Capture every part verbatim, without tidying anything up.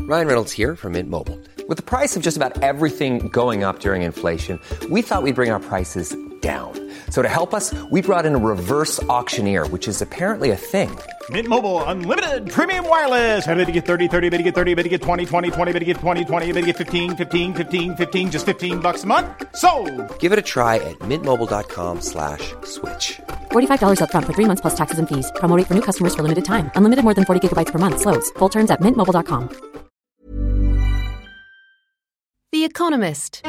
Ryan Reynolds here from Mint Mobile. With the price of just about everything going up during inflation, we thought we'd bring our prices down. So to help us, we brought in a reverse auctioneer, which is apparently a thing. Mint Mobile Unlimited Premium Wireless. How to get thirty, thirty, how to get thirty, how to get twenty, twenty, twenty, how to get twenty, twenty, how to get fifteen, fifteen, fifteen, fifteen, just fifteen bucks a month? Sold! Give it a try at mintmobile.com slash switch. forty-five dollars up front for three months plus taxes and fees. Promo rate for new customers for limited time. Unlimited more than forty gigabytes per month. Slows full terms at mint mobile dot com. The Economist.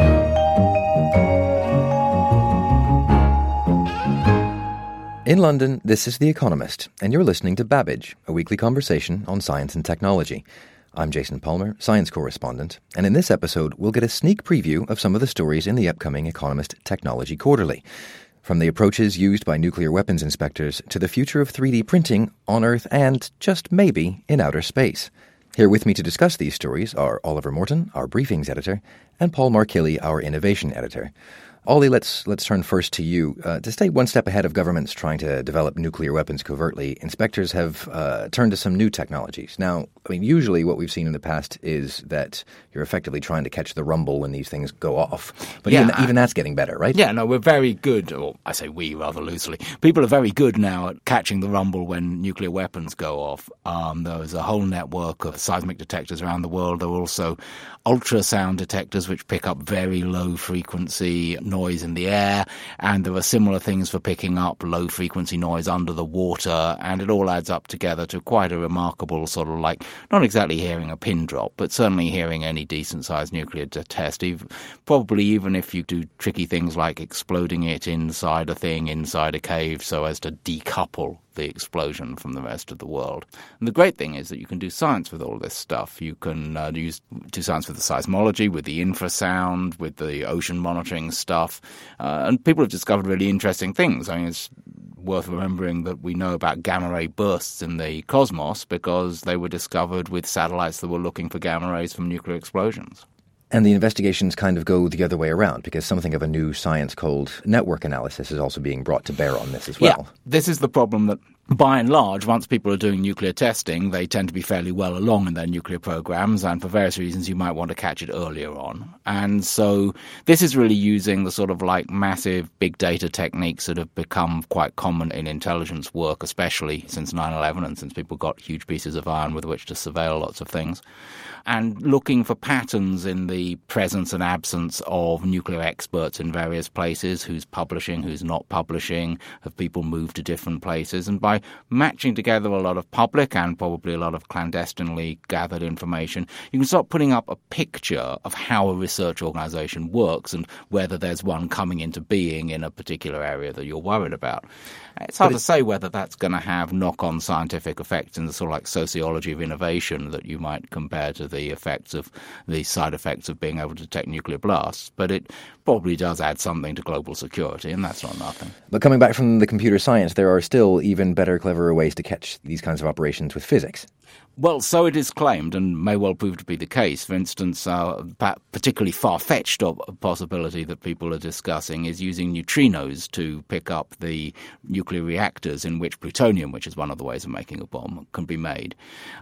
In London, this is The Economist, and you're listening to Babbage, a weekly conversation on science and technology. I'm Jason Palmer, science correspondent, and in this episode, we'll get a sneak preview of some of the stories in the upcoming Economist Technology Quarterly. From the approaches used by nuclear weapons inspectors to the future of three D printing on Earth and, just maybe, in outer space. Here with me to discuss these stories are Oliver Morton, our briefings editor, and Paul Markilly, our innovation editor. Ollie, let's let's turn first to you. Uh, to stay one step ahead of governments trying to develop nuclear weapons covertly, inspectors have uh, turned to some new technologies. Now, I mean, usually what we've seen in the past is that you're effectively trying to catch the rumble when these things go off. But yeah, even, even that's getting better, right? Yeah, no, we're very good, or I say we rather loosely. People are very good now at catching the rumble when nuclear weapons go off. Um, there's a whole network of seismic detectors around the world. There are also ultrasound detectors which pick up very low frequency noise in the air, and there are similar things for picking up low frequency noise under the water, and it all adds up together to quite a remarkable sort of like, not exactly hearing a pin drop, but certainly hearing any decent sized nuclear test, even, probably even if you do tricky things like exploding it inside a thing, inside a cave, so as to decouple the explosion from the rest of the world. And the great thing is that you can do science with all this stuff. You can uh, use do science with the seismology, with the infrasound, with the ocean monitoring stuff. Uh, and people have discovered really interesting things. I mean, it's worth remembering that we know about gamma ray bursts in the cosmos because they were discovered with satellites that were looking for gamma rays from nuclear explosions. And the investigations kind of go the other way around because something of a new science called network analysis is also being brought to bear on this as well. Yeah, this is the problem that, by and large, once people are doing nuclear testing, they tend to be fairly well along in their nuclear programs, and for various reasons you might want to catch it earlier on. And so this is really using the sort of like massive big data techniques that have become quite common in intelligence work, especially since nine eleven and since people got huge pieces of iron with which to surveil lots of things, and looking for patterns in the presence and absence of nuclear experts in various places, who's publishing, who's not publishing, have people moved to different places, and by By matching together a lot of public and probably a lot of clandestinely gathered information, you can start putting up a picture of how a research organization works and whether there's one coming into being in a particular area that you're worried about. It's hard to say whether that's going to have knock-on scientific effects in the sort of like sociology of innovation that you might compare to the effects of the side effects of being able to detect nuclear blasts, but it probably does add something to global security, and that's not nothing. But coming back from the computer science, there are still even better, cleverer ways to catch these kinds of operations with physics. Well, so it is claimed, and may well prove to be the case. For instance, uh, a particularly far-fetched possibility that people are discussing is using neutrinos to pick up the nuclear reactors in which plutonium, which is one of the ways of making a bomb, can be made.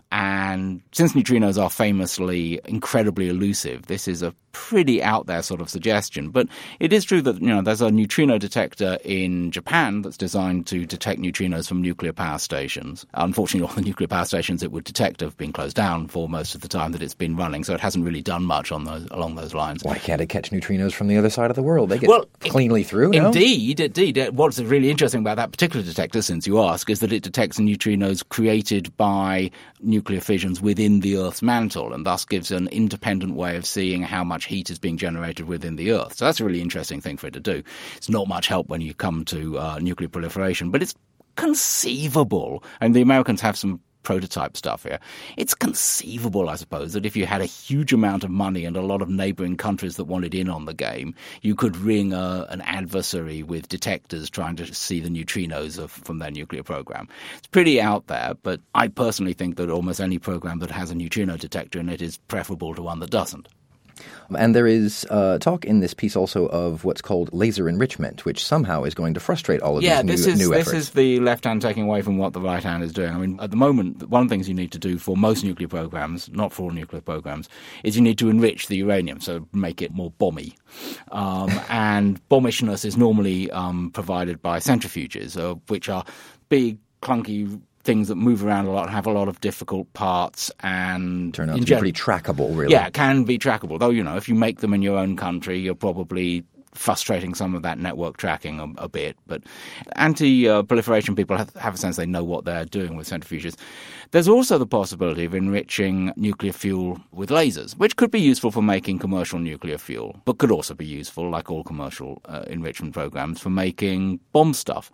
And since neutrinos are famously incredibly elusive, this is a pretty out there sort of suggestion. But it is true that, you know, there's a neutrino detector in Japan that's designed to detect neutrinos from nuclear power stations. Unfortunately, all the nuclear power stations it would detect have been closed down for most of the time that it's been running, so it hasn't really done much on those along those lines. Why can't it catch neutrinos from the other side of the world? They get well, cleanly through, no? Indeed, indeed. What's really interesting about that particular detector, since you ask, is that it detects neutrinos created by nuclear fissions within the Earth's mantle, and thus gives an independent way of seeing how much heat is being generated within the Earth. So that's a really interesting thing for it to do. It's not much help when you come to uh, nuclear proliferation, but it's conceivable. And the Americans have some prototype stuff here. It's conceivable, I suppose, that if you had a huge amount of money and a lot of neighbouring countries that wanted in on the game, you could ring a, an adversary with detectors trying to see the neutrinos of, from their nuclear program. It's pretty out there, but I personally think that almost any program that has a neutrino detector in it is preferable to one that doesn't. And there is uh, talk in this piece also of what's called laser enrichment, which somehow is going to frustrate all of yeah, these this new, is, new this efforts. is the left hand taking away from what the right hand is doing. I mean, at the moment, one of the things you need to do for most nuclear programs, not for all nuclear programs, is you need to enrich the uranium, so make it more bomby. Um, and bommishness is normally um, provided by centrifuges, uh, which are big, clunky things that move around a lot, have a lot of difficult parts, and turn out to be gen- pretty trackable, really. Yeah, can be trackable. Though, you know, if you make them in your own country, you're probably frustrating some of that network tracking a, a bit. But anti-proliferation people have, have a sense they know what they're doing with centrifuges. There's also the possibility of enriching nuclear fuel with lasers, which could be useful for making commercial nuclear fuel, but could also be useful, like all commercial uh, enrichment programs, for making bomb stuff.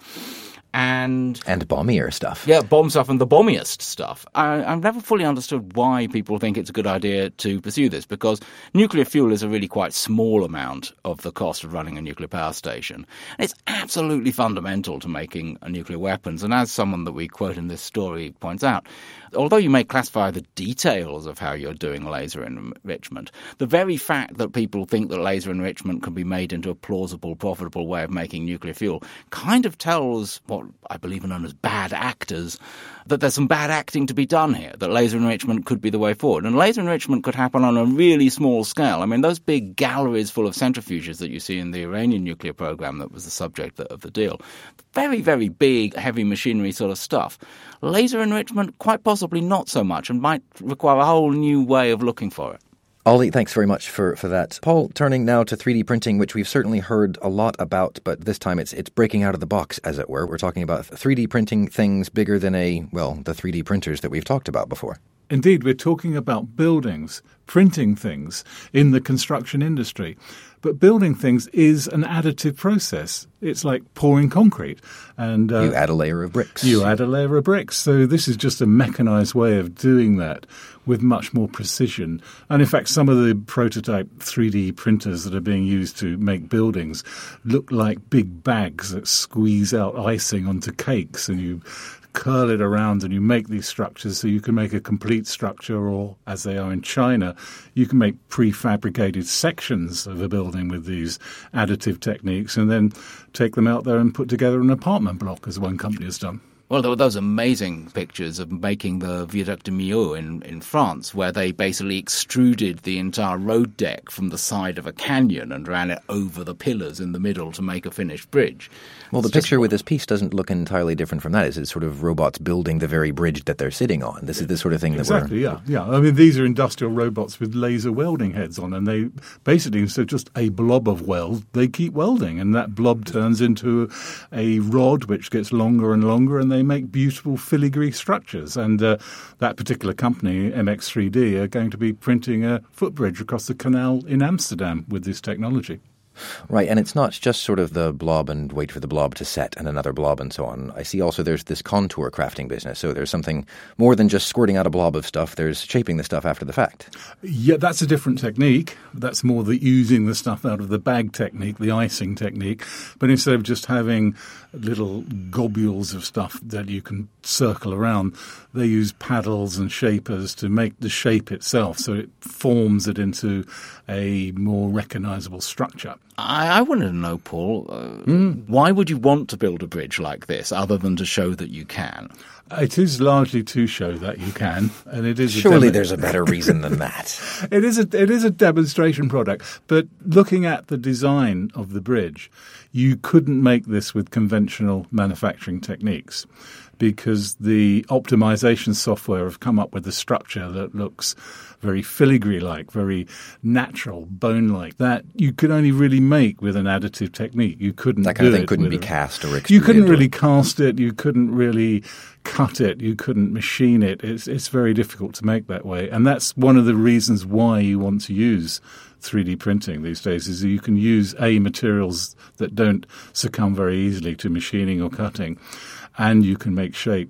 And and bombier stuff. Yeah, bomb stuff and the bombiest stuff. I, I've never fully understood why people think it's a good idea to pursue this, because nuclear fuel is a really quite small amount of the cost of running a nuclear power station. And it's absolutely fundamental to making a nuclear weapons. And as someone that we quote in this story points out, although you may classify the details of how you're doing laser enrichment, the very fact that people think that laser enrichment can be made into a plausible, profitable way of making nuclear fuel kind of tells what I believe are known as bad actors that there's some bad acting to be done here, that laser enrichment could be the way forward. And laser enrichment could happen on a really small scale. I mean, those big galleries full of centrifuges that you see in the Iranian nuclear program that was the subject of the deal, very, very big, heavy machinery sort of stuff. Laser enrichment, quite possibly not so much, and might require a whole new way of looking for it. Ollie, thanks very much for, for that. Paul, turning now to three D printing, which we've certainly heard a lot about, but this time it's it's breaking out of the box, as it were. We're talking about three D printing things bigger than a, well, the three D printers that we've talked about before. Indeed, we're talking about buildings, printing things in the construction industry. But building things is an additive process. It's like pouring concrete. And uh, you add a layer of bricks. You add a layer of bricks. So this is just a mechanized way of doing that with much more precision. And in fact, some of the prototype three D printers that are being used to make buildings look like big bags that squeeze out icing onto cakes, and you curl it around and you make these structures so you can make a complete structure, or, as they are in China, you can make prefabricated sections of a building with these additive techniques and then take them out there and put together an apartment block, as one company has done. Well, there were those amazing pictures of making the Viaduc de Millau in, in France, where they basically extruded the entire road deck from the side of a canyon and ran it over the pillars in the middle to make a finished bridge. Well, the It's picture just, with this piece doesn't look entirely different from that. It's, it's sort of robots building the very bridge that they're sitting on. This is the sort of thing that exactly, we're... Exactly, yeah. yeah. I mean, these are industrial robots with laser welding heads on, and they basically, instead of just a blob of weld, they keep welding, and that blob turns into a rod which gets longer and longer, and they make beautiful filigree structures. And uh, that particular company, M X three D, are going to be printing a footbridge across the canal in Amsterdam with this technology. Right, and it's not just sort of the blob and wait for the blob to set and another blob and so on. I see also there's this contour crafting business, so there's something more than just squirting out a blob of stuff. There's shaping the stuff after the fact. Yeah, that's a different technique. That's more the using the stuff out of the bag technique, the icing technique. But instead of just having little globules of stuff that you can circle around, they use paddles and shapers to make the shape itself, so it forms it into a more recognizable structure. I, I wanted to know, Paul, uh, mm. why would you want to build a bridge like this other than to show that you can? It is largely to show that you can, and it is. Surely a demo- there's a better reason than that. It is a it is a demonstration product, but looking at the design of the bridge, you couldn't make this with conventional manufacturing techniques, because the optimization software have come up with a structure that looks very filigree-like, very natural, bone-like, that you could only really make with an additive technique. You couldn't That kind do of thing it couldn't with be a, cast or extruded. You couldn't really cast it. You couldn't really cut it. You couldn't machine it. It's, it's very difficult to make that way. And that's one of the reasons why you want to use three D printing these days, is that you can use A, materials that don't succumb very easily to machining or cutting, and you can make shapes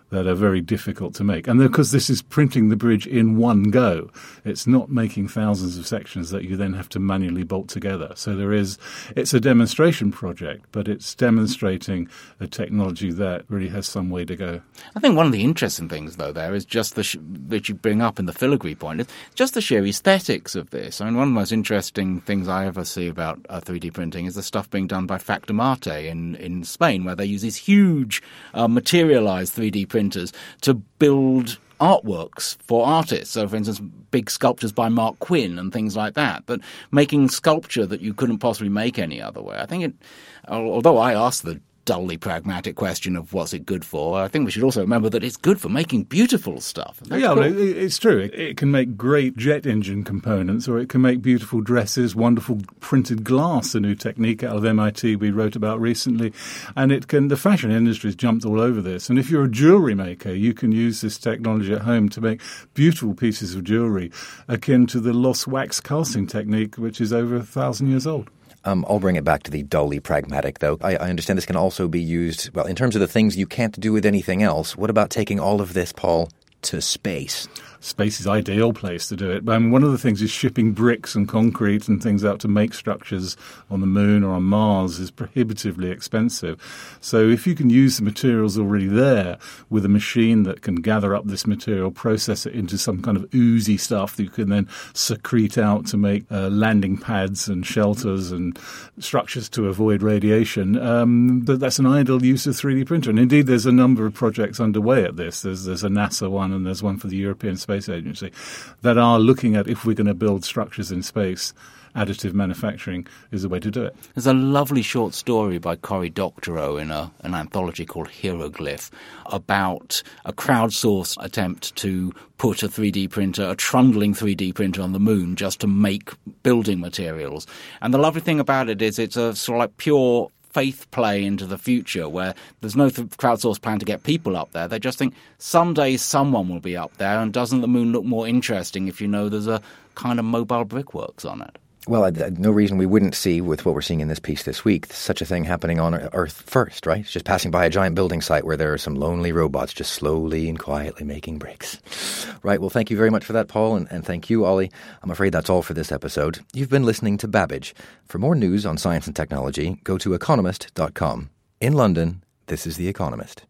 that are very difficult to make. And because this is printing the bridge in one go, it's not making thousands of sections that you then have to manually bolt together. So there is, it's a demonstration project, but it's demonstrating a technology that really has some way to go. I think one of the interesting things, though, there is just the, sh- that you bring up in the filigree point, is just the sheer aesthetics of this. I mean, one of the most interesting things I ever see about uh, three D printing is the stuff being done by Factor Mate in, in Spain, where they use these huge uh, materialized three D printers to build artworks for artists. So, for instance, big sculptures by Mark Quinn and things like that. But making sculpture that you couldn't possibly make any other way. I think it, although I asked the dully pragmatic question of what's it good for, I think we should also remember that it's good for making beautiful stuff. That's yeah, cool. well, it, it's true. It, it can make great jet engine components, or it can make beautiful dresses, wonderful printed glass, a new technique out of M I T we wrote about recently. And it can, the fashion industry has jumped all over this. And if you're a jewellery maker, you can use this technology at home to make beautiful pieces of jewellery, akin to the lost wax casting technique, which is over a thousand years old. Um, I'll bring it back to the dully pragmatic, though. I, I understand this can also be used, well, in terms of the things you can't do with anything else. What about taking all of this, Paul, to space? Space is the ideal place to do it. I mean, one of the things is shipping bricks and concrete and things out to make structures on the moon or on Mars is prohibitively expensive. So if you can use the materials already there with a machine that can gather up this material, process it into some kind of oozy stuff that you can then secrete out to make uh, landing pads and shelters and structures to avoid radiation, um, but that's an ideal use of three D printer. And indeed, there's a number of projects underway at this. There's, there's a NASA one and there's one for the European Space Agency that are looking at, if we're going to build structures in space, additive manufacturing is the way to do it. There's a lovely short story by Cory Doctorow in a, an anthology called Hieroglyph about a crowdsourced attempt to put a three D printer, a trundling three D printer on the moon just to make building materials. And the lovely thing about it is it's a sort of like pure faith play into the future where there's no th- crowdsourced plan to get people up there. They just think someday someone will be up there, and doesn't the moon look more interesting if you know there's a kind of mobile brickworks on it? Well, I, I, no reason we wouldn't see, with what we're seeing in this piece this week, such a thing happening on Earth first, right? It's just passing by a giant building site where there are some lonely robots just slowly and quietly making bricks. Right, well, thank you very much for that, Paul, and, and thank you, Ollie. I'm afraid that's all for this episode. You've been listening to Babbage. For more news on science and technology, go to economist dot com. In London, this is The Economist.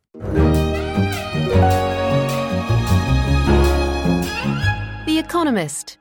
The Economist.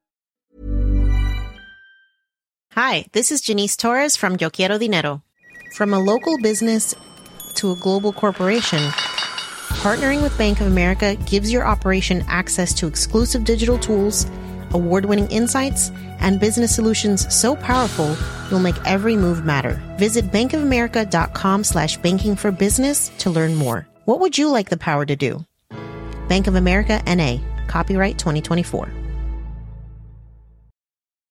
Hi, this is Janice Torres from Yo Quiero Dinero. From a local business to a global corporation, partnering with Bank of America gives your operation access to exclusive digital tools, award-winning insights, and business solutions so powerful you'll make every move matter. Visit bankofamerica.com slash banking for business to learn more. What would you like the power to do? Bank of America, N A. Copyright twenty twenty-four.